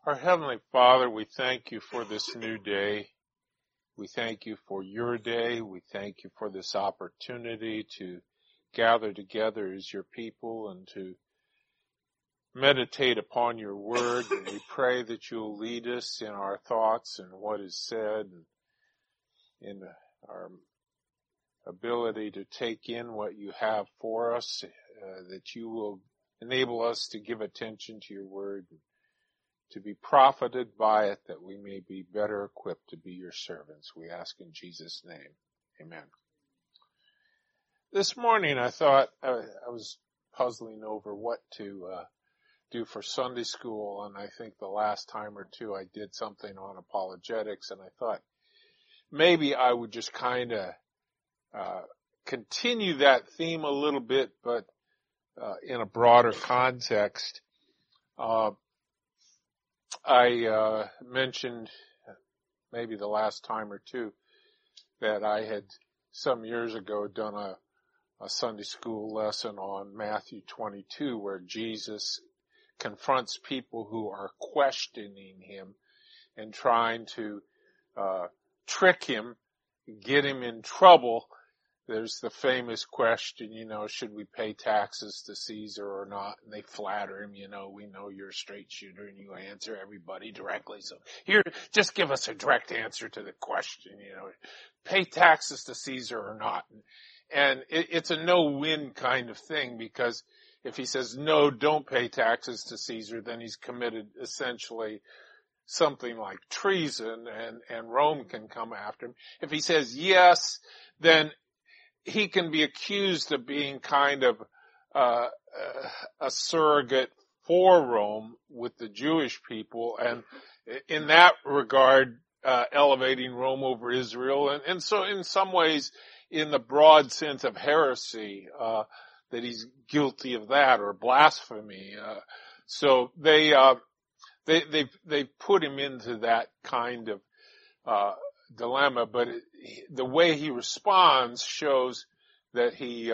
Our Heavenly Father, we thank you for this new day. We thank you for your day. We thank you for this opportunity to gather together as your people and to meditate upon your word. And we pray that you'll lead us in our thoughts and what is said and in our ability to take in what you have for us, that you will enable us to give attention to your word, to be profited by it, that we may be better equipped to be your servants. We ask in Jesus' name. Amen. This morning I thought I was puzzling over what to do for Sunday school, and I think the last time or two I did something on apologetics, and I thought maybe I would just kind of continue that theme a little bit, but in a broader context. I mentioned maybe the last time or two that I had some years ago done a Sunday school lesson on Matthew 22, where Jesus confronts people who are questioning him and trying to trick him, get him in trouble. There's the famous question, should we pay taxes to Caesar or not? And they flatter him, we know you're a straight shooter and you answer everybody directly. So here, just give us a direct answer to the question, pay taxes to Caesar or not. And it's a no-win kind of thing, because if he says, no, don't pay taxes to Caesar, then he's committed essentially something like treason, and Rome can come after him. If he says yes, then he can be accused of being kind of a surrogate for Rome with the Jewish people, and in that regard, elevating Rome over Israel, and so in some ways, in the broad sense of heresy, that he's guilty of that, or blasphemy. So they put him into that kind of dilemma, but the way he responds shows that he's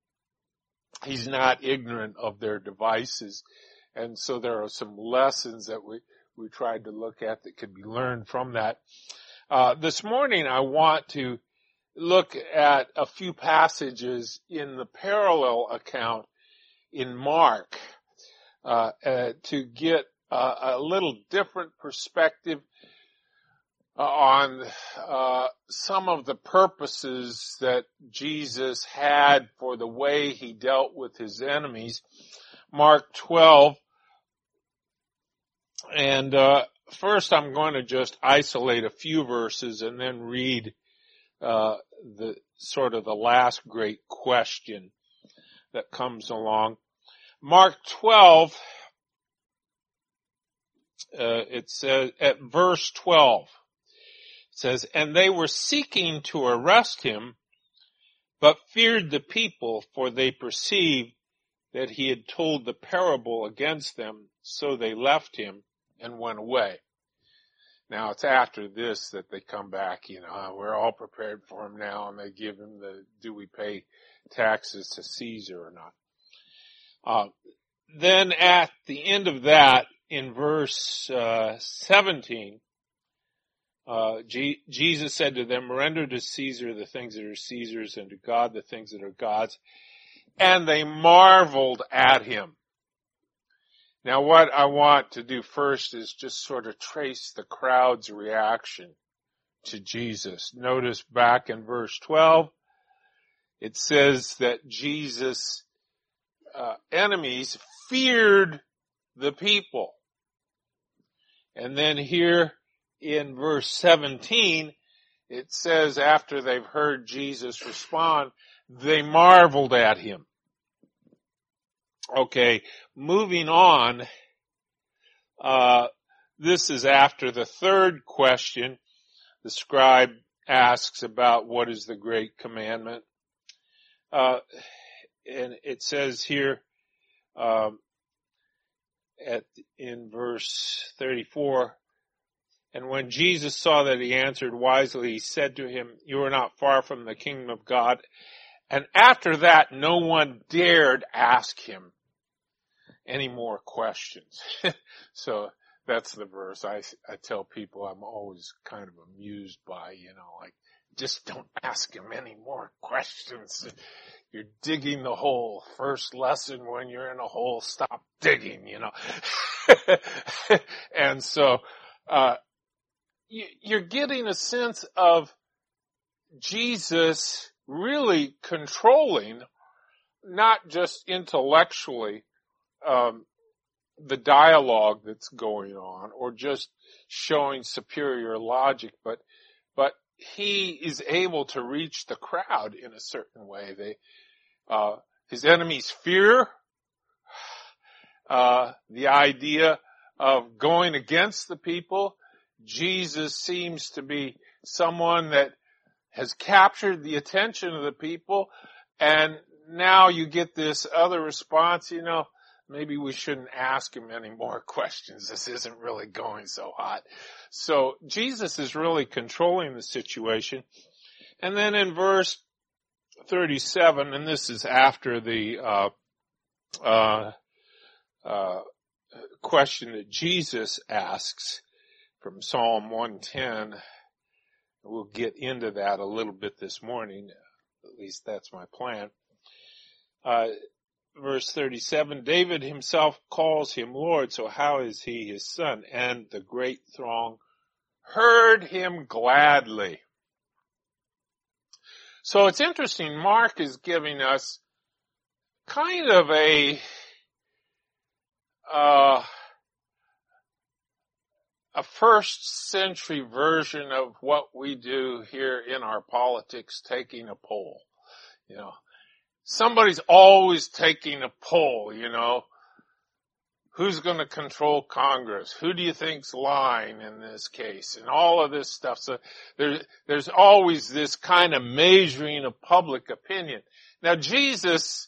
not ignorant of their devices. And so there are some lessons that we tried to look at that could be learned from that. This morning I want to look at a few passages in the parallel account in Mark, to get a little different perspective on some of the purposes that Jesus had for the way he dealt with his enemies. Mark 12. And first I'm going to just isolate a few verses and then read the sort of the last great question that comes along. Mark 12, it says at verse 12, it says, and they were seeking to arrest him, but feared the people, for they perceived that he had told the parable against them, so they left him and went away. Now it's after this that they come back, we're all prepared for him now, and they give him do we pay taxes to Caesar or not? Then at the end of that, in verse 17, Jesus said to them, render to Caesar the things that are Caesar's, and to God the things that are God's. And they marveled at him. Now what I want to do first is just sort of trace the crowd's reaction to Jesus. Notice back in verse 12, it says that Jesus' enemies feared the people. And then here in verse 17, it says after they've heard Jesus respond, they marveled at him. Okay, moving on, this is after the third question. The scribe asks about what is the great commandment. And it says here, in verse 34, and when Jesus saw that he answered wisely, he said to him, you are not far from the kingdom of God. And after that, no one dared ask him any more questions. So That's the verse I tell people I'm always kind of amused by, like, just don't ask him any more questions. You're digging the hole. First lesson when you're in a hole, stop digging, And so, you're getting a sense of Jesus really controlling, not just intellectually, the dialogue that's going on, or just showing superior logic, but he is able to reach the crowd in a certain way. His enemies fear, the idea of going against the people. Jesus seems to be someone that has captured the attention of the people, and now you get this other response, maybe we shouldn't ask him any more questions. This isn't really going so hot. So Jesus is really controlling the situation. And then in verse 37, and this is after the question that Jesus asks from Psalm 110. We'll get into that a little bit this morning. At least that's my plan. Verse 37, David himself calls him Lord, so how is he his son? And the great throng heard him gladly. So it's interesting, Mark is giving us kind of a first century version of what we do here in our politics, taking a poll. Somebody's always taking a poll, who's going to control Congress? Who do you think's lying in this case? And all of this stuff. So there's always this kind of measuring of public opinion. Now Jesus,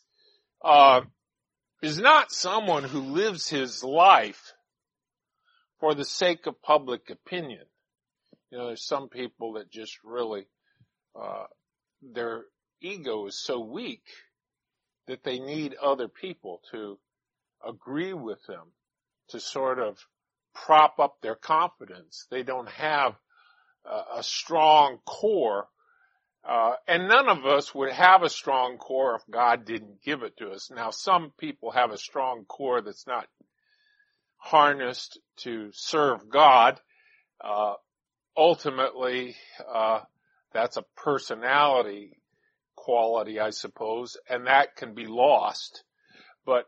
is not someone who lives his life for the sake of public opinion. There's some people that just really, their ego is so weak that they need other people to agree with them to sort of prop up their confidence. They don't have a strong core, and none of us would have a strong core if God didn't give it to us. Now, some people have a strong core that's not harnessed to serve God. Ultimately, that's a personality quality, I suppose, and that can be lost. But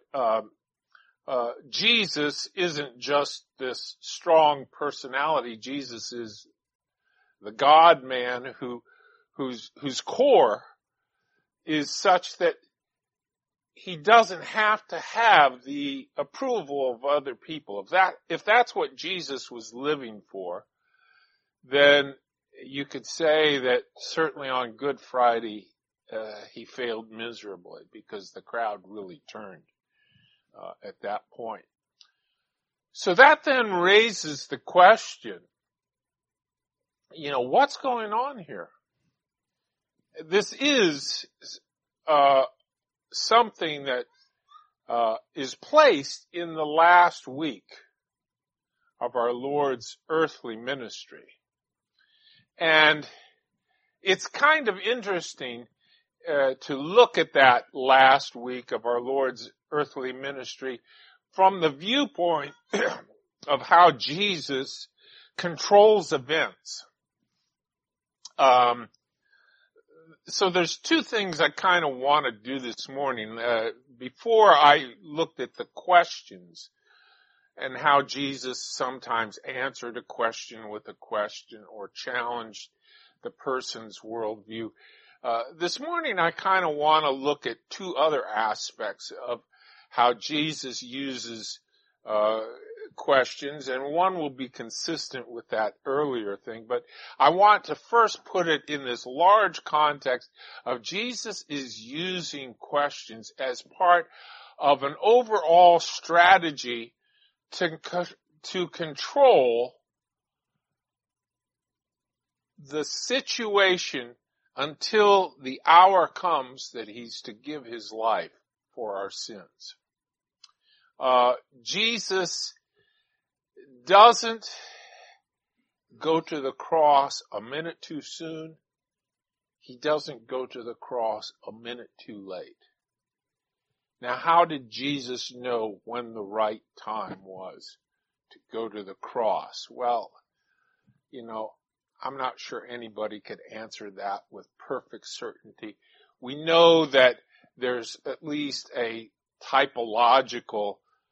Jesus isn't just this strong personality. Jesus is the God-man whose core is such that he doesn't have to have the approval of other people. If that's what Jesus was living for, then you could say that certainly on Good Friday, he failed miserably because the crowd really turned at that point. So that then raises the question, what's going on here? This is something that is placed in the last week of our Lord's earthly ministry. And it's kind of interesting to look at that last week of our Lord's earthly ministry from the viewpoint of how Jesus controls events. So there's two things I kind of want to do this morning. Before I looked at the questions and how Jesus sometimes answered a question with a question or challenged the person's worldview. This morning I kind of want to look at two other aspects of how Jesus uses questions, and one will be consistent with that earlier thing, but I want to first put it in this large context of Jesus is using questions as part of an overall strategy to control the situation until the hour comes that he's to give his life for our sins. Jesus doesn't go to the cross a minute too soon. He doesn't go to the cross a minute too late. Now, how did Jesus know when the right time was to go to the cross? Well, I'm not sure anybody could answer that with perfect certainty. We know that there's at least a typological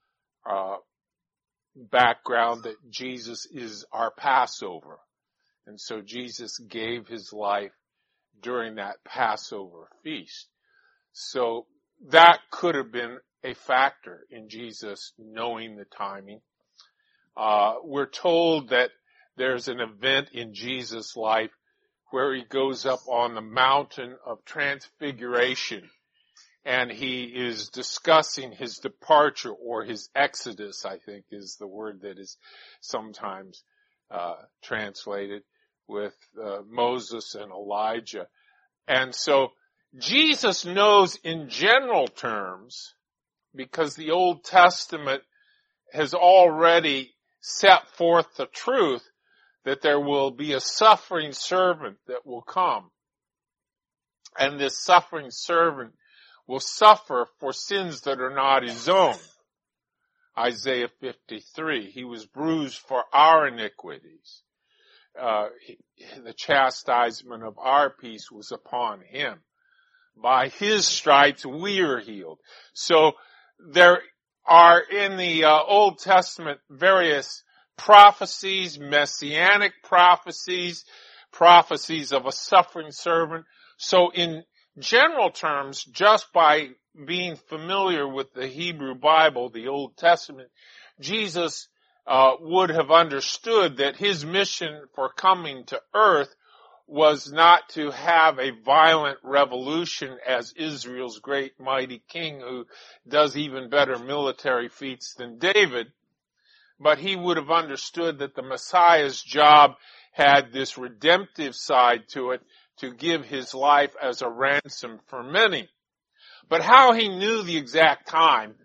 background that Jesus is our Passover. And so Jesus gave his life during that Passover feast. So that could have been a factor in Jesus knowing the timing. We're told that there's an event in Jesus' life where he goes up on the mountain of transfiguration and he is discussing his departure, or his exodus, I think is the word that is sometimes translated, with Moses and Elijah. And so Jesus knows in general terms, because the Old Testament has already set forth the truth, that there will be a suffering servant that will come. And this suffering servant will suffer for sins that are not his own. Isaiah 53, he was bruised for our iniquities. The chastisement of our peace was upon him. By his stripes we are healed. So there are in the Old Testament various prophecies, messianic prophecies, prophecies of a suffering servant. So in general terms, just by being familiar with the Hebrew Bible, the Old Testament, Jesus would have understood that his mission for coming to earth was not to have a violent revolution as Israel's great mighty king who does even better military feats than David, but he would have understood that the Messiah's job had this redemptive side to it, to give his life as a ransom for many. But how he knew the exact time,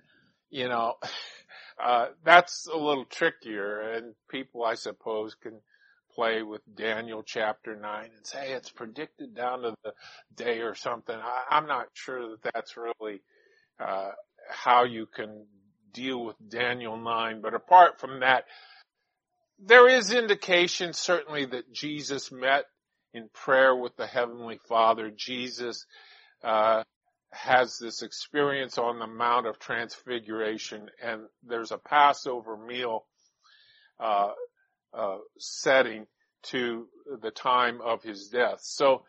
that's a little trickier, and people, I suppose, can play with Daniel chapter 9 and say, hey, it's predicted down to the day or something. I'm not sure that that's really how you can deal with Daniel 9. But apart from that, there is indication certainly that Jesus met in prayer with the Heavenly Father. Jesus has this experience on the Mount of Transfiguration, and there's a Passover meal setting to the time of his death. So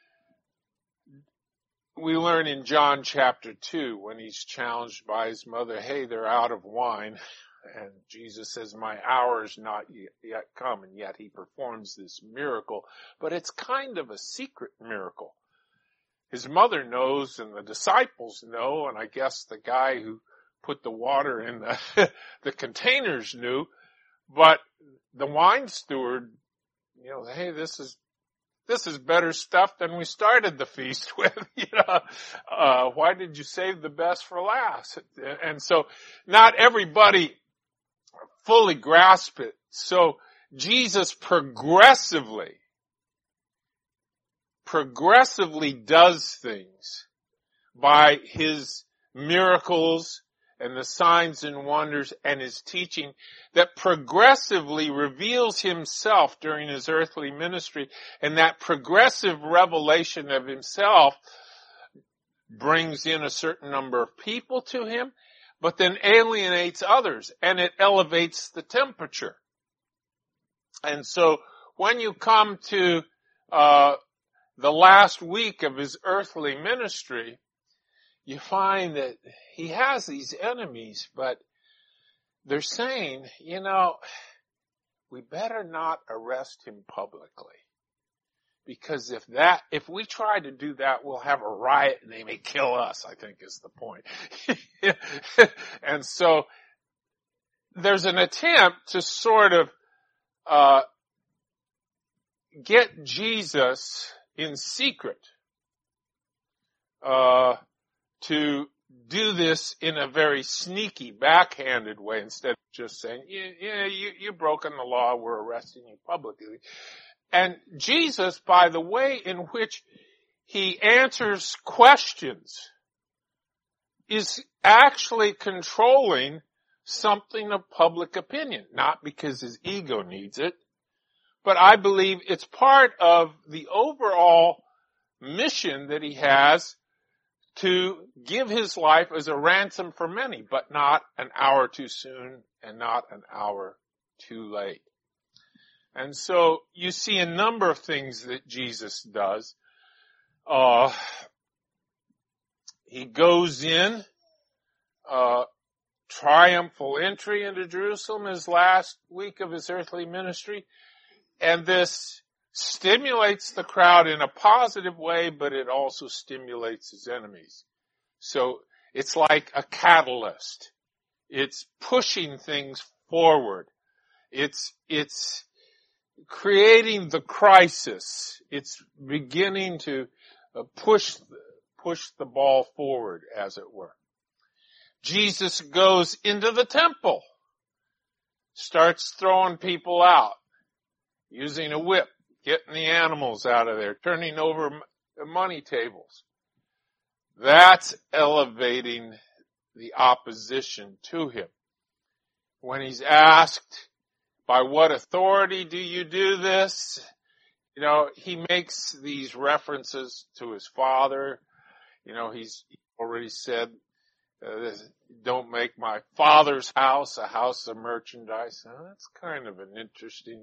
we learn in John chapter 2, when he's challenged by his mother, hey, they're out of wine. And Jesus says, my hour is not yet come, and yet he performs this miracle. But it's kind of a secret miracle. His mother knows, and the disciples know, and I guess the guy who put the water in the containers knew. But the wine steward, hey, this is better stuff than we started the feast with. Why did you save the best for last? And so not everybody fully grasp it. So Jesus progressively does things by his miracles and the signs and wonders and his teaching that progressively reveals himself during his earthly ministry. And that progressive revelation of himself brings in a certain number of people to him, but then alienates others, and it elevates the temperature. And so when you come to the last week of his earthly ministry, you find that he has these enemies, but they're saying, we better not arrest him publicly. Because if we try to do that, we'll have a riot and they may kill us, I think is the point. And so there's an attempt to sort of get Jesus in secret to do this in a very sneaky, backhanded way instead of just saying, you've broken the law, we're arresting you publicly. And Jesus, by the way in which he answers questions, is actually controlling something of public opinion, not because his ego needs it, but I believe it's part of the overall mission that he has to give his life as a ransom for many, but not an hour too soon and not an hour too late. And so you see a number of things that Jesus does. He goes in, triumphal entry into Jerusalem his last week of his earthly ministry, and this stimulates the crowd in a positive way, but it also stimulates his enemies. So it's like a catalyst. It's pushing things forward. It's creating the crisis. It's beginning to push the ball forward, as it were. Jesus goes into the temple, starts throwing people out, using a whip, getting the animals out of there, turning over money tables. That's elevating the opposition to him. When he's asked, by what authority do you do this? He makes these references to his Father. He's already said, don't make my Father's house a house of merchandise. Now, that's kind of an interesting,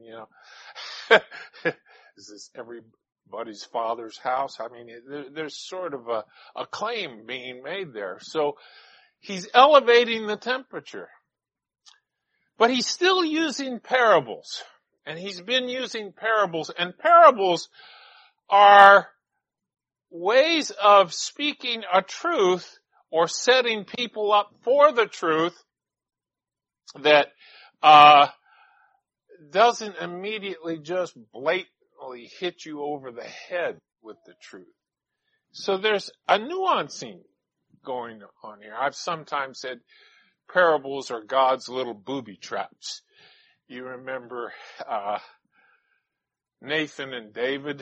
is this everybody's Father's house? I mean, there's sort of a claim being made there. So he's elevating the temperature. But he's still using parables. And he's been using parables. And parables are ways of speaking a truth or setting people up for the truth that doesn't immediately just blatantly hit you over the head with the truth. So there's a nuancing going on here. I've sometimes said parables are God's little booby traps. You remember Nathan and David?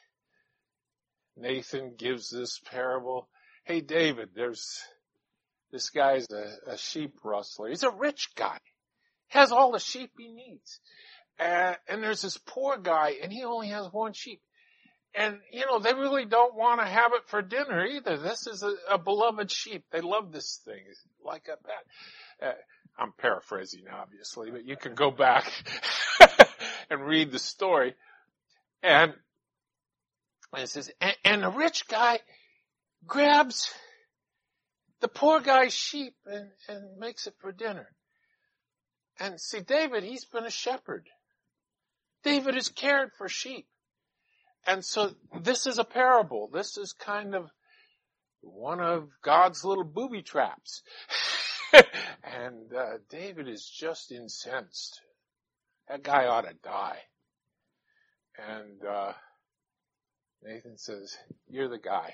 Nathan gives this parable. Hey, David, this guy's a sheep rustler. He's a rich guy. Has all the sheep he needs. And there's this poor guy, and he only has one sheep. And, they really don't want to have it for dinner either. This is a beloved sheep. They love this thing. It's like a pet. I'm paraphrasing, obviously, but you can go back and read the story. And it says, and the rich guy grabs the poor guy's sheep and makes it for dinner. And see, David, he's been a shepherd. David has cared for sheep. And so this is a parable. This is kind of one of God's little booby traps. And David is just incensed. That guy ought to die. And Nathan says, you're the guy.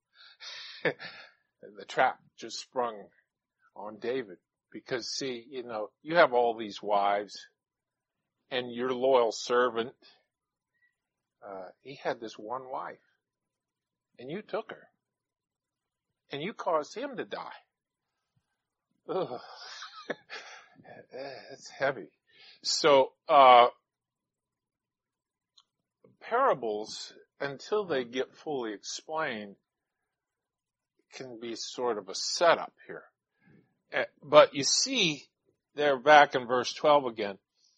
The trap just sprung on David. Because see, you have all these wives, and your loyal servant, he had this one wife, and you took her, and you caused him to die. Ugh. That's heavy. So, parables, until they get fully explained, can be sort of a setup here. But you see, they're back in verse 12 again.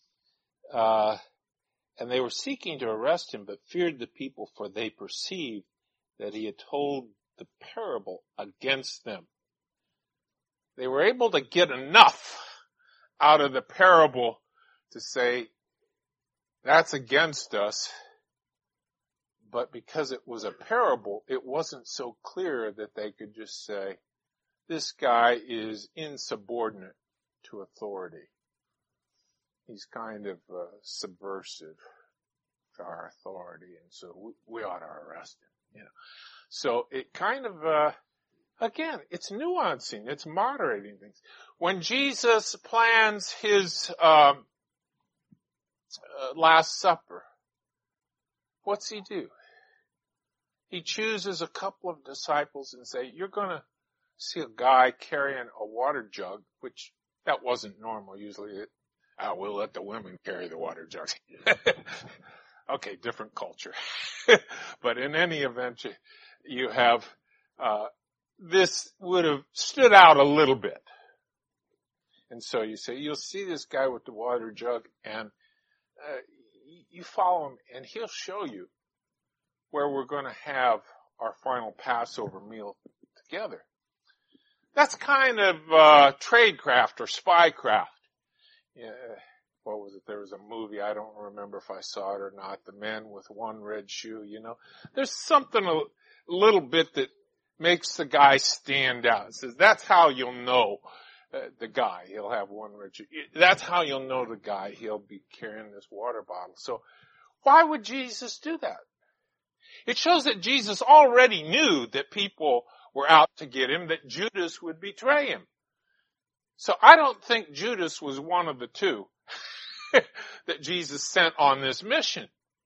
And they were seeking to arrest him, but feared the people, for they perceived that he had told the parable against them. They were able to get enough out of the parable to say, that's against us. But because it was a parable, it wasn't so clear that they could just say, this guy is insubordinate to authority. He's kind of subversive to our authority, and so we ought to arrest him. So it kind of Again, it's nuancing, it's moderating things. When Jesus plans his Last Supper, what's he do? He chooses a couple of disciples and say, you're going to see a guy carrying a water jug, which that wasn't normal. Usually we'll let the women carry the water jug. Okay, different culture. But in any event, you have, this would have stood out a little bit. And so you say, you'll see this guy with the water jug, and you follow him, and he'll show you where we're going to have our final Passover meal together. That's kind of tradecraft or spycraft. Yeah, what was it? There was a movie, I don't remember if I saw it or not, The Man with One Red Shoe, you know. There's something a little bit that makes the guy stand out. It says, that's how you'll know the guy. He'll have one red shoe. That's how you'll know the guy. He'll be carrying this water bottle. So why would Jesus do that? It shows that Jesus already knew that people were out to get him, that Judas would betray him. So I don't think Judas was one of the two that Jesus sent on this mission.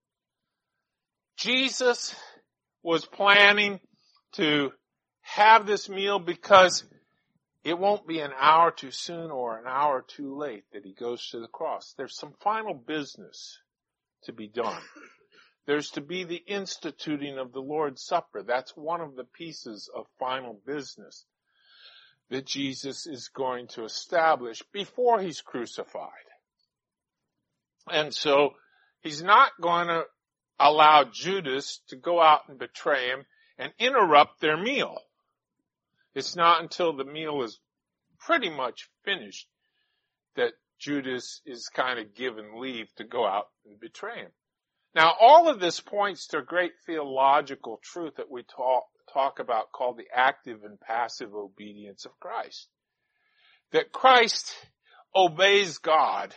Jesus was planning to have this meal because it won't be an hour too soon or an hour too late that he goes to the cross. There's some final business to be done. There's to be the instituting of the Lord's Supper. That's one of the pieces of final business that Jesus is going to establish before he's crucified. And so he's not going to allow Judas to go out and betray him and interrupt their meal. It's not until the meal is pretty much finished that Judas is kind of given leave to go out and betray him. Now, all of this points to a great theological truth that we talk about called the active and passive obedience of Christ. That Christ obeys God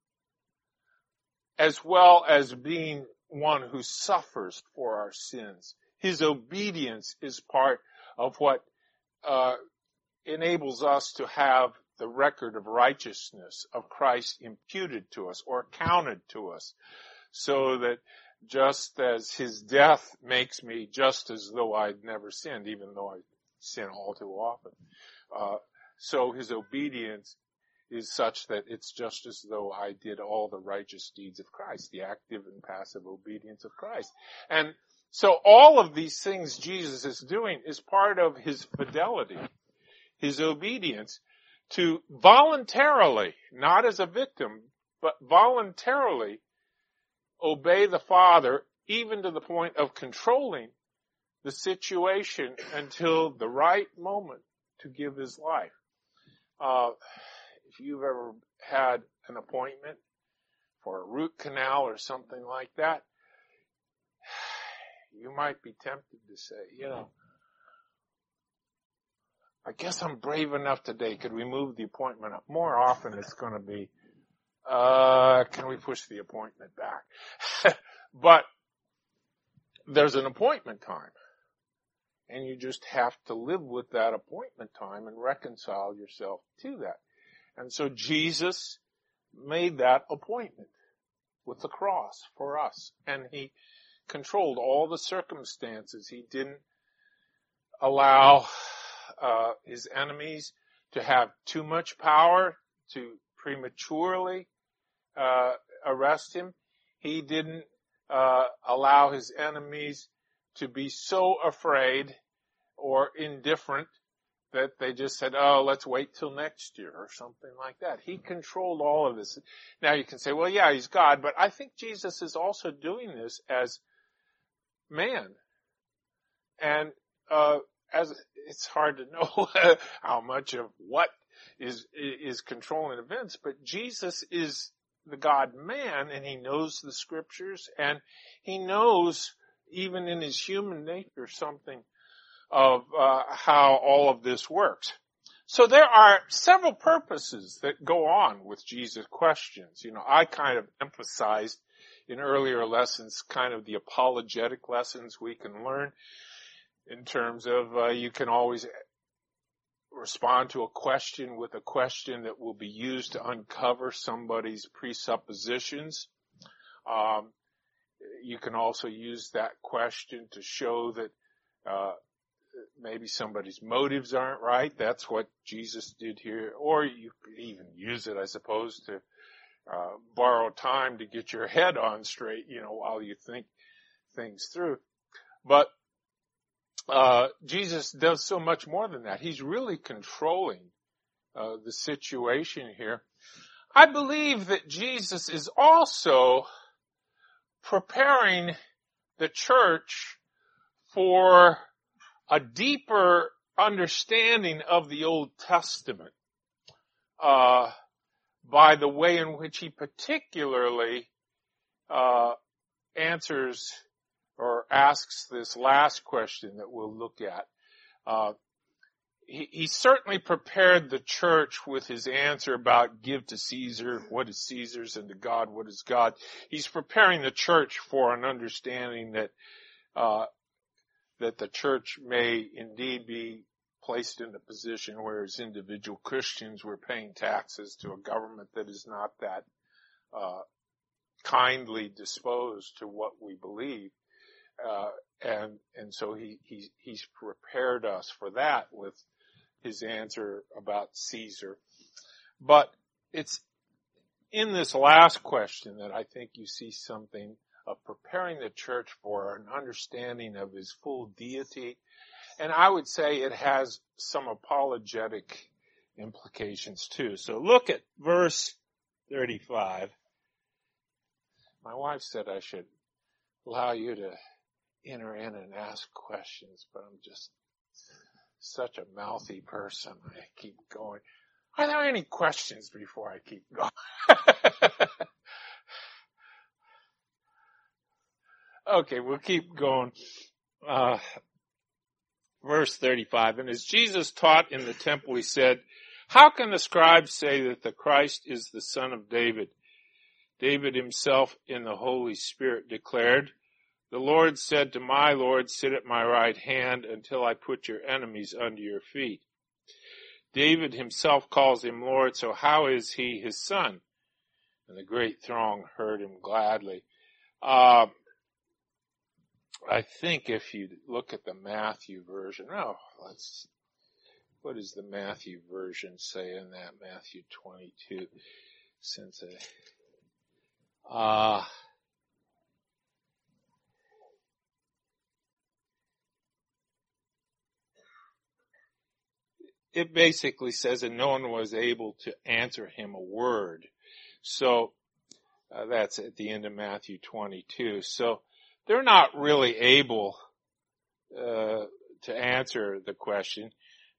as well as being one who suffers for our sins. His obedience is part of what enables us to have the record of righteousness of Christ imputed to us or counted to us, so that just as his death makes me just as though I'd never sinned, even though I sin all too often, so his obedience is such that it's just as though I did all the righteous deeds of Christ, the active and passive obedience of Christ. And so all of these things Jesus is doing is part of his fidelity, his obedience to voluntarily, not as a victim, but voluntarily obey the Father, even to the point of controlling the situation until the right moment to give his life. If you've ever had an appointment for a root canal or something like that, you might be tempted to say, I guess I'm brave enough today. Could we move the appointment up? More often it's going to be, can we push the appointment back? But there's an appointment time. And you just have to live with that appointment time and reconcile yourself to that. And so Jesus made that appointment with the cross for us. And he controlled all the circumstances. He didn't allow his enemies to have too much power to prematurely arrest him. He didn't allow his enemies to be so afraid or indifferent that they just said, oh, let's wait till next year or something like that. He controlled all of this. Now you can say, well, yeah, he's God, but I think Jesus is also doing this as man. And as it's hard to know how much of what is controlling events, but Jesus is the God-man, and he knows the scriptures, and he knows, even in his human nature, something of how all of this works. So there are several purposes that go on with Jesus' questions. I kind of emphasized in earlier lessons kind of the apologetic lessons we can learn in terms of you can always respond to a question with a question that will be used to uncover somebody's presuppositions. You can also use that question to show that maybe somebody's motives aren't right. That's what Jesus did here. Or you could even use it, I suppose, to borrow time to get your head on straight, while you think things through. But Jesus does so much more than that. He's really controlling the situation here. I believe that Jesus is also preparing the church for a deeper understanding of the Old Testament by the way in which he particularly answers or asks this last question that we'll look at. He certainly prepared the church with his answer about give to Caesar what is Caesar's and to God what is God. He's preparing the church for an understanding that the church may indeed be placed in a position where as individual Christians we're paying taxes to a government that is not that kindly disposed to what we believe. And so he's prepared us for that with his answer about Caesar. But it's in this last question that I think you see something of preparing the church for an understanding of his full deity. And I would say it has some apologetic implications too. So look at verse 35. My wife said I should allow you to enter in and ask questions, but I'm just such a mouthy person. I keep going. Are there any questions before I keep going? Okay, we'll keep going. Verse 35, and as Jesus taught in the temple, he said, how can the scribes say that the Christ is the son of David? David himself in the Holy Spirit declared, the Lord said to my Lord, sit at my right hand until I put your enemies under your feet. David himself calls him Lord, so how is he his son? And the great throng heard him gladly. I think if you look at the Matthew version, what does the Matthew version say in that? Matthew 22, since it basically says that no one was able to answer him a word. So that's at the end of Matthew 22. So they're not really able to answer the question.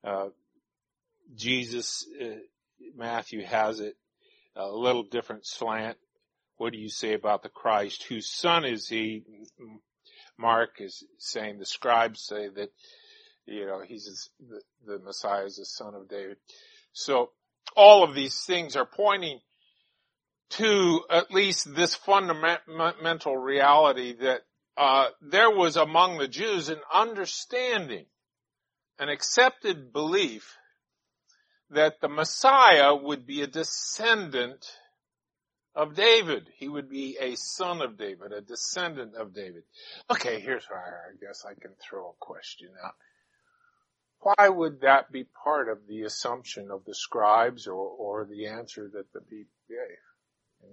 Jesus, Matthew has it a little different slant. What do you say about the Christ? Whose son is he? Mark is saying, the scribes say that, he's the Messiah is the son of David. So all of these things are pointing to at least this fundamental reality that there was among the Jews an understanding, an accepted belief that the Messiah would be a descendant of David. He would be a son of David, a descendant of David. Okay, here's where I guess I can throw a question out. Why would that be part of the assumption of the scribes or the answer that the people gave?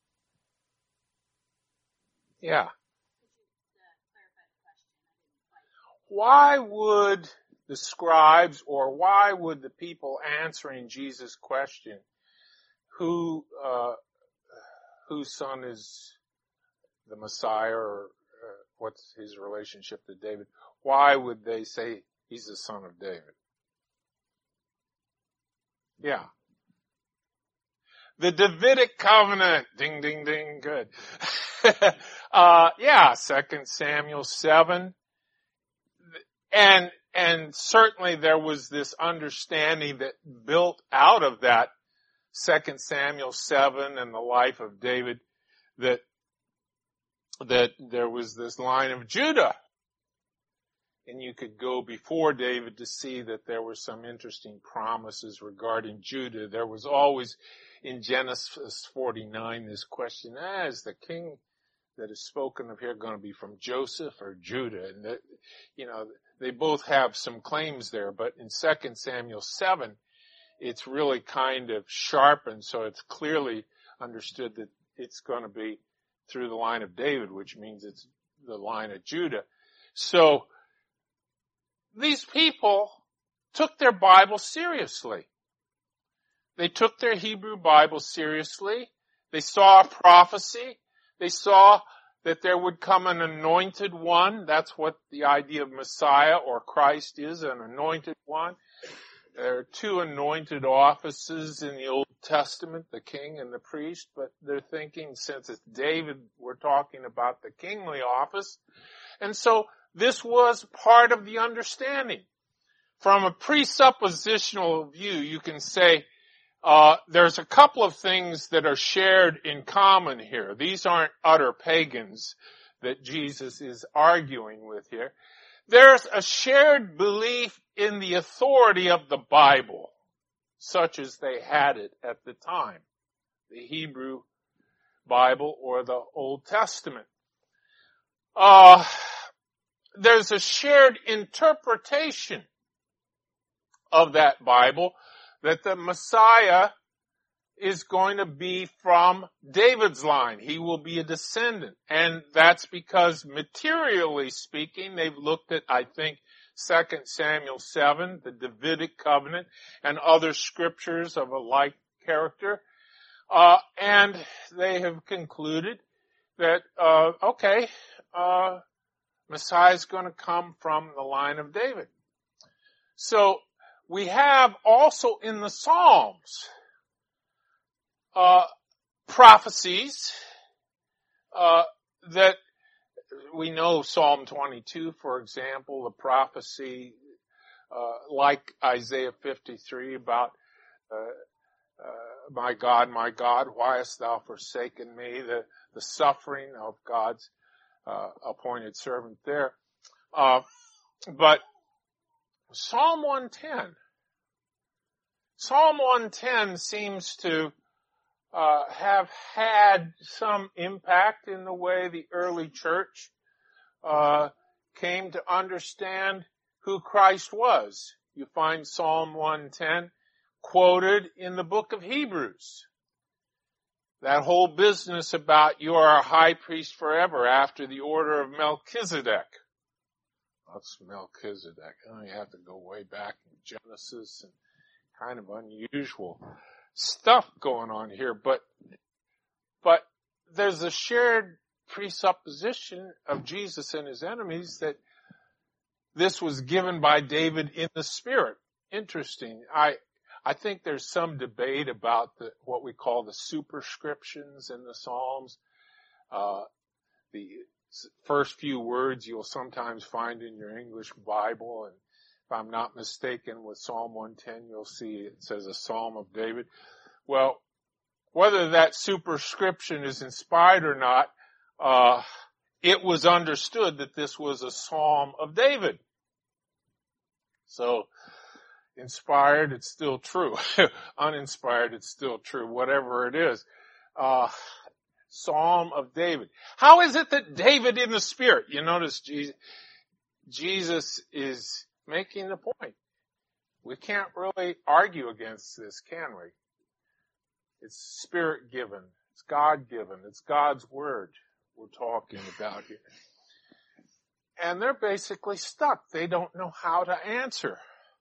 Yeah. Why would the scribes or why would the people answering Jesus' question, whose son is the Messiah or what's his relationship to David, why would they say he's the son of David? Yeah. The Davidic covenant. Ding, ding, ding. Good. 2 Samuel 7. And certainly there was this understanding that built out of that 2 Samuel 7 and the life of David that there was this line of Judah. And you could go before David to see that there were some interesting promises regarding Judah. There was always in Genesis 49 this question, is the king that is spoken of here going to be from Joseph or Judah? And that, they both have some claims there, but in 2 Samuel 7, it's really kind of sharpened, so it's clearly understood that it's going to be through the line of David, which means it's the line of Judah. So these people took their Bible seriously. They took their Hebrew Bible seriously. They saw a prophecy. They saw that there would come an anointed one. That's what the idea of Messiah or Christ is, an anointed one. There are two anointed offices in the Old Testament, the king and the priest, but they're thinking since it's David, we're talking about the kingly office. And so this was part of the understanding. From a presuppositional view, you can say there's a couple of things that are shared in common here. These aren't utter pagans that Jesus is arguing with here. There's a shared belief in the authority of the Bible, such as they had it at the time, the Hebrew Bible or the Old Testament. There's a shared interpretation of that Bible that the Messiah is going to be from David's line. He will be a descendant. And that's because materially speaking, they've looked at, I think, 2 Samuel 7, the Davidic covenant, and other scriptures of a like character. And they have concluded that, Messiah is going to come from the line of David. So we have also in the Psalms prophecies that we know. Psalm 22, for example, the prophecy like Isaiah 53 about my God, why hast thou forsaken me? The suffering of God's appointed servant there. But Psalm 110 seems to have had some impact in the way the early church came to understand who Christ was. You find Psalm 110 quoted in the book of Hebrews. That whole business about you are a high priest forever after the order of Melchizedek. That's Melchizedek. You have to go way back in Genesis and kind of unusual stuff going on here, but there's a shared presupposition of Jesus and his enemies that this was given by David in the Spirit. Interesting. I think there's some debate about what we call the superscriptions in the Psalms. The first few words you'll sometimes find in your English Bible, and if I'm not mistaken, with Psalm 110, you'll see it says a Psalm of David. Well, whether that superscription is inspired or not, it was understood that this was a Psalm of David. So, inspired, it's still true. Uninspired, it's still true. Whatever it is. Psalm of David. How is it that David in the Spirit? You notice Jesus is making the point. We can't really argue against this, can we? It's Spirit given. It's God given. It's God's Word we're talking about here. And they're basically stuck. They don't know how to answer.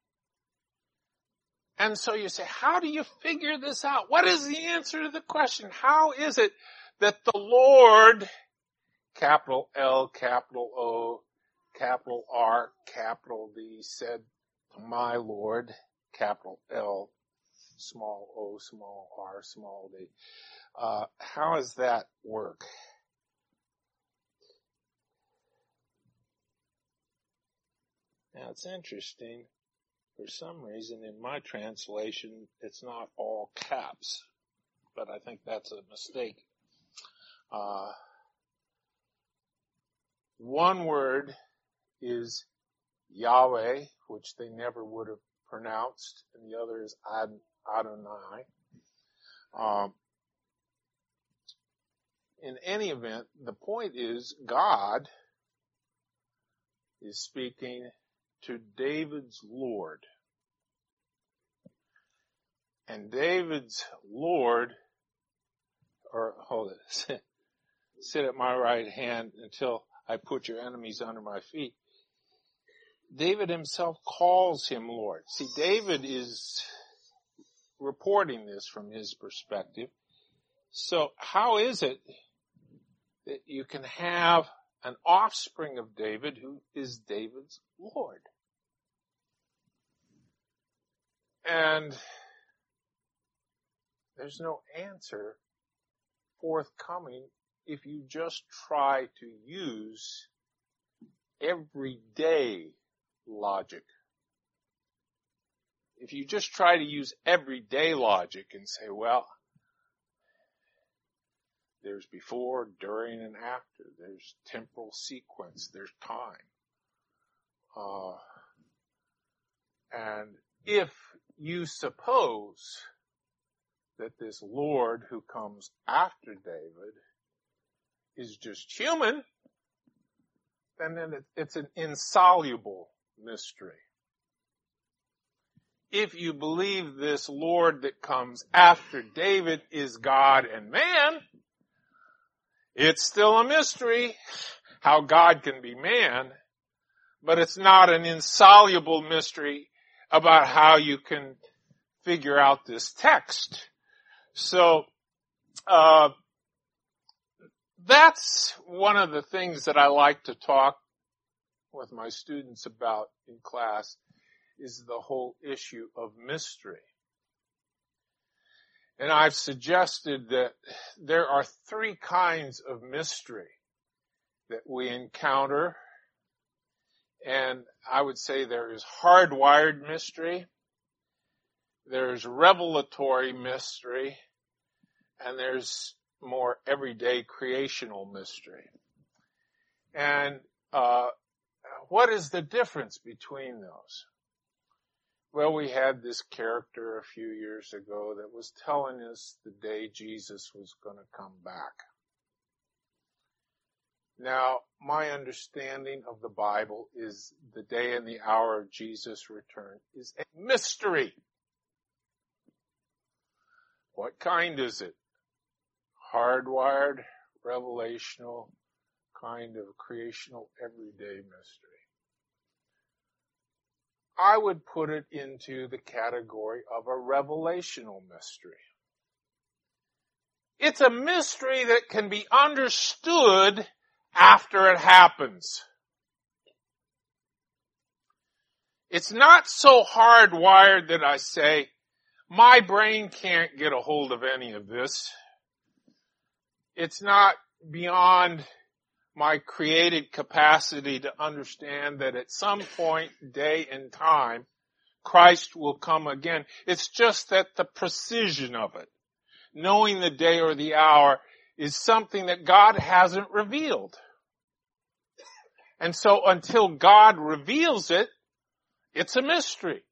And so you say, how do you figure this out? What is the answer to the question? How is it that the Lord, capital L, capital O, capital R, capital D, said to my Lord, capital L, small o, small r, small d. How does that work? Now it's interesting. For some reason, in my translation, it's not all caps, but I think that's a mistake. One word is Yahweh, which they never would have pronounced, and the other is Adonai. In any event, the point is God is speaking to David's Lord. And David's Lord, or hold it, sit at my right hand until I put your enemies under my feet. David himself calls him Lord. See, David is reporting this from his perspective. So how is it that you can have an offspring of David who is David's Lord? And there's no answer forthcoming if you just try to use everyday logic. If you just try to use everyday logic and say, well, there's before, during, and after. There's temporal sequence. There's time. And if you suppose that this Lord who comes after David is just human, then it's an insoluble mystery. If you believe this Lord that comes after David is God and man, it's still a mystery how God can be man, but it's not an insoluble mystery about how you can figure out this text. So, that's one of the things that I like to talk with my students about in class, is the whole issue of mystery. And I've suggested that there are three kinds of mystery that we encounter. And I would say there is hardwired mystery, there's revelatory mystery, and there's more everyday creational mystery. And what is the difference between those? Well, we had this character a few years ago that was telling us the day Jesus was going to come back. Now, my understanding of the Bible is the day and the hour of Jesus' return is a mystery. What kind is it? Hardwired, revelational, kind of creational, everyday mystery. I would put it into the category of a revelational mystery. It's a mystery that can be understood after it happens. It's not so hardwired that I say, my brain can't get a hold of any of this. It's not beyond my created capacity to understand that at some point, day and time, Christ will come again. It's just that the precision of it, knowing the day or the hour, is something that God hasn't revealed. And so until God reveals it, it's a mystery.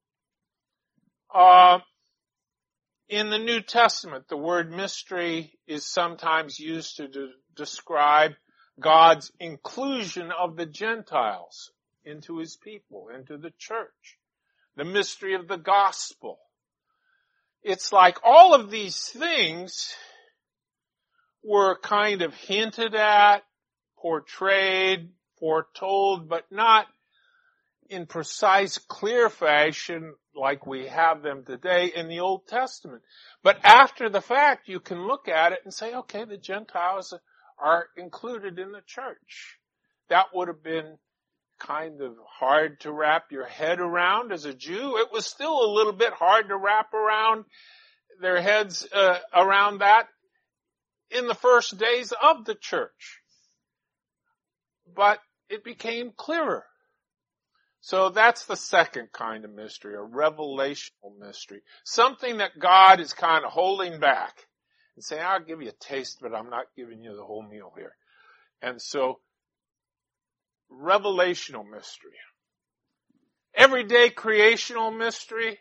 In the New Testament, the word mystery is sometimes used to describe God's inclusion of the Gentiles into his people, into the church. The mystery of the gospel. It's like all of these things were kind of hinted at, portrayed, foretold, but not in precise, clear fashion like we have them today in the Old Testament. But after the fact, you can look at it and say, okay, the Gentiles are included in the church. That would have been kind of hard to wrap your head around as a Jew. It was still a little bit hard to wrap around their heads around that in the first days of the church. But it became clearer. So that's the second kind of mystery, a revelational mystery. Something that God is kind of holding back and saying, I'll give you a taste, but I'm not giving you the whole meal here. And so, revelational mystery. Everyday creational mystery.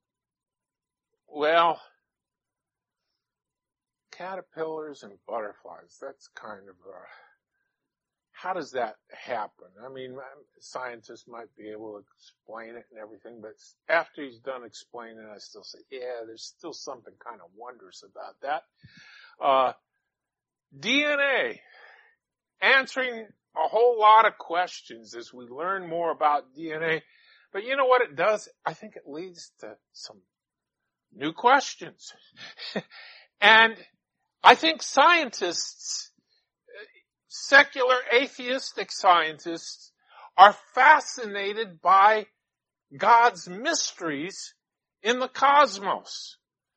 Well, caterpillars and butterflies, that's kind of how does that happen? I mean, scientists might be able to explain it and everything, but after he's done explaining, I still say, yeah, there's still something kind of wondrous about that. DNA, answering a whole lot of questions as we learn more about DNA. But you know what it does? I think it leads to some new questions. And I think scientists, secular atheistic scientists, are fascinated by God's mysteries in the cosmos.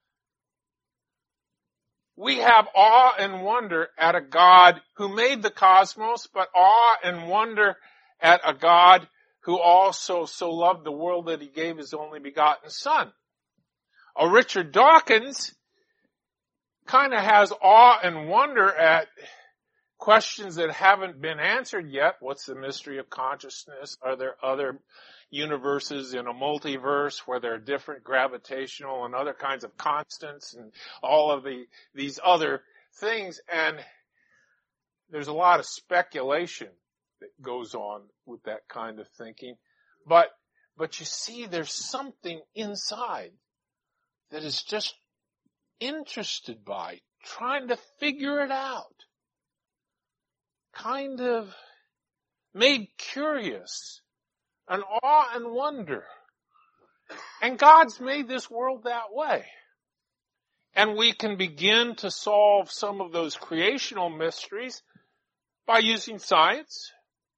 We have awe and wonder at a God who made the cosmos, but awe and wonder at a God who also so loved the world that he gave his only begotten Son. Richard Dawkins kind of has awe and wonder at questions that haven't been answered yet. What's the mystery of consciousness? Are there other universes in a multiverse where there are different gravitational and other kinds of constants and all of these other things? And there's a lot of speculation that goes on with that kind of thinking. But you see, there's something inside that is just interested by trying to figure it out. Kind of made curious, an awe and wonder. And God's made this world that way. And we can begin to solve some of those creational mysteries by using science.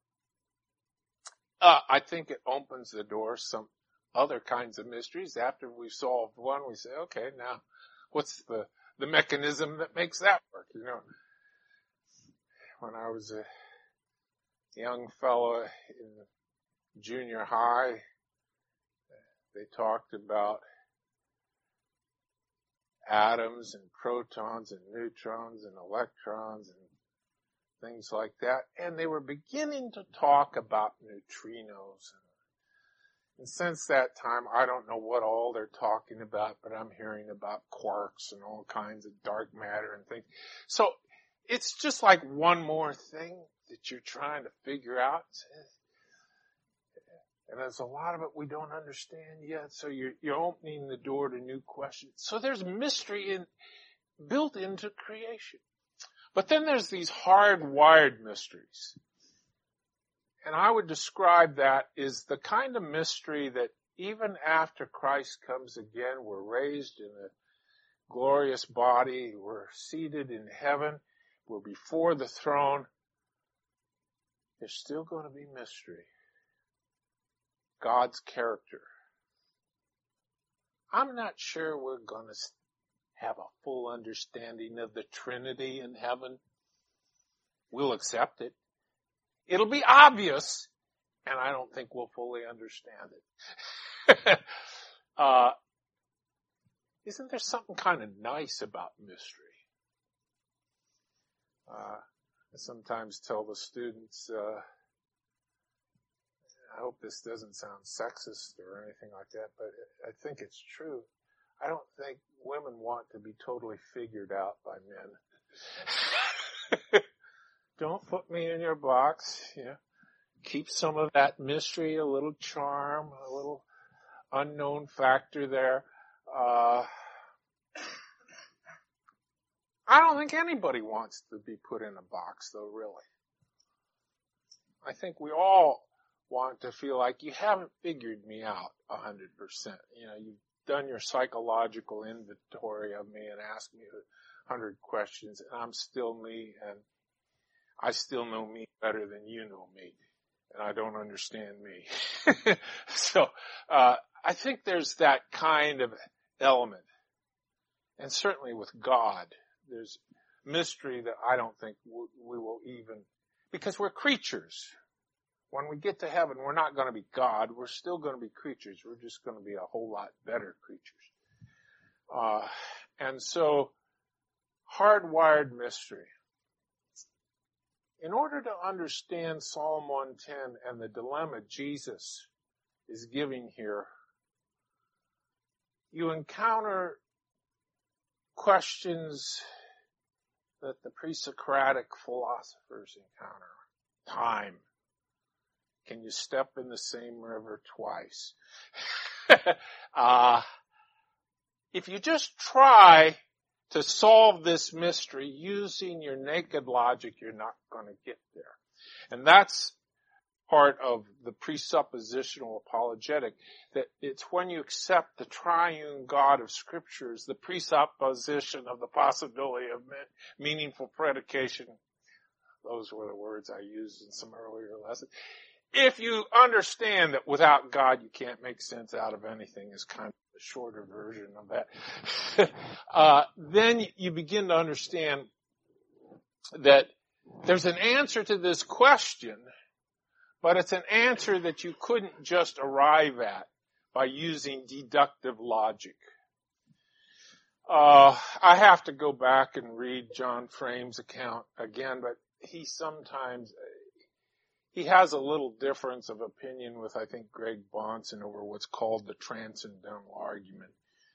I think it opens the door to some other kinds of mysteries. After we've solved one, we say, okay, now what's the mechanism that makes that work? You know, when I was a young fellow in junior high, they talked about atoms and protons and neutrons and electrons and things like that. And they were beginning to talk about neutrinos. And since that time, I don't know what all they're talking about, but I'm hearing about quarks and all kinds of dark matter and things. So it's just like one more thing that you're trying to figure out. And there's a lot of it we don't understand yet. So you're opening the door to new questions. So there's mystery built into creation. But then there's these hardwired mysteries. And I would describe that as the kind of mystery that even after Christ comes again, we're raised in a glorious body, we're seated in heaven, we're before the throne. There's still going to be mystery. God's character. I'm not sure we're going to have a full understanding of the Trinity in heaven. We'll accept it. It'll be obvious, and I don't think we'll fully understand it. Isn't there something kind of nice about mystery? I sometimes tell the students, I hope this doesn't sound sexist or anything like that, but I think it's true. I don't think women want to be totally figured out by men. Don't put me in your box. You know, keep some of that mystery, a little charm, a little unknown factor there. I don't think anybody wants to be put in a box, though, really. I think we all want to feel like you haven't figured me out 100%. You know, you've done your psychological inventory of me and asked me 100 questions, and I'm still me, and I still know me better than you know me, and I don't understand me. So, I think there's that kind of element. And certainly with God, there's mystery that I don't think we will even, because we're creatures. When we get to heaven, we're not going to be God. We're still going to be creatures. We're just going to be a whole lot better creatures. And so, hardwired mystery. In order to understand Psalm 110 and the dilemma Jesus is giving here, you encounter questions that the pre-Socratic philosophers encounter. Time. Can you step in the same river twice? If you just try to solve this mystery using your naked logic, you're not going to get there. And that's part of the presuppositional apologetic, that it's when you accept the triune God of Scriptures, the presupposition of the possibility of meaningful predication. Those were the words I used in some earlier lessons. If you understand that without God you can't make sense out of anything, is kind of the shorter version of that, then you begin to understand that there's an answer to this question, but it's an answer that you couldn't just arrive at by using deductive logic. I have to go back and read John Frame's account again, but he has a little difference of opinion with, I think, Greg Bahnsen over what's called the transcendental argument.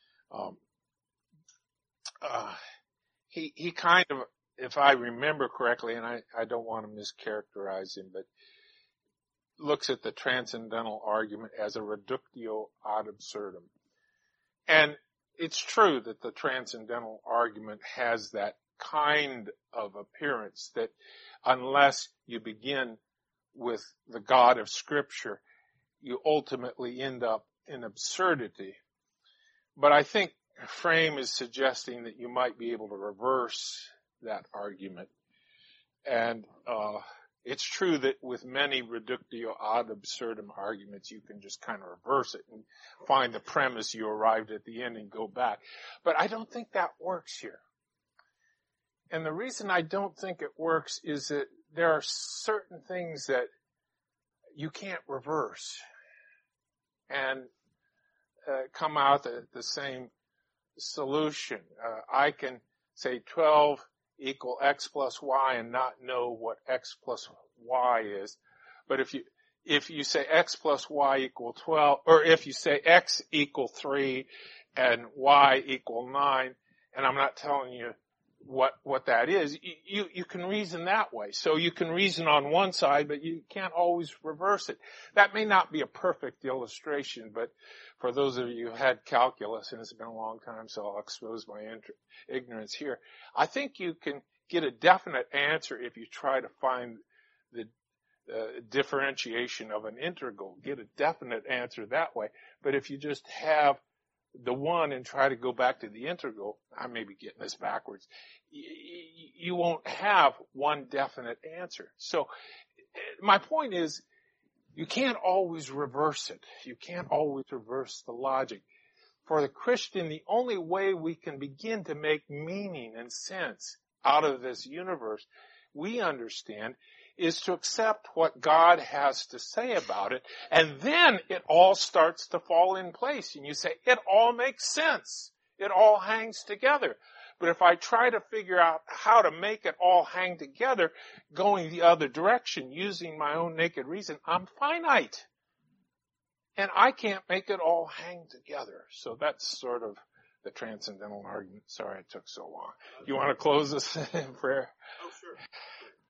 He kind of, if I remember correctly, and I don't want to mischaracterize him, but looks at the transcendental argument as a reductio ad absurdum. And it's true that the transcendental argument has that kind of appearance, that unless you begin with the God of Scripture, you ultimately end up in absurdity. But I think Frame is suggesting that you might be able to reverse that argument. And it's true that with many reductio ad absurdum arguments, you can just kind of reverse it and find the premise you arrived at the end and go back. But I don't think that works here. And the reason I don't think it works is that there are certain things that you can't reverse and come out the same solution. I can say 12 equal x plus y and not know what x plus y is. But if you say x plus y equal 12, or if you say x equal 3 and y equal 9, and I'm not telling you what that is, you can reason that way. So you can reason on one side, but you can't always reverse it. That may not be a perfect illustration, but for those of you who had calculus, and it's been a long time, so I'll expose my ignorance here, I think you can get a definite answer if you try to find the differentiation of an integral. Get a definite answer that way. But if you just have the one and try to go back to the integral, I may be getting this backwards, you won't have one definite answer. So my point is, you can't always reverse it. You can't always reverse the logic. For the Christian, the only way we can begin to make meaning and sense out of this universe, we understand, is to accept what God has to say about it, and then it all starts to fall in place. And you say, it all makes sense. It all hangs together. But if I try to figure out how to make it all hang together, going the other direction, using my own naked reason, I'm finite. And I can't make it all hang together. So that's sort of the transcendental argument. Sorry it took so long. You want to close this in prayer? Oh, sure.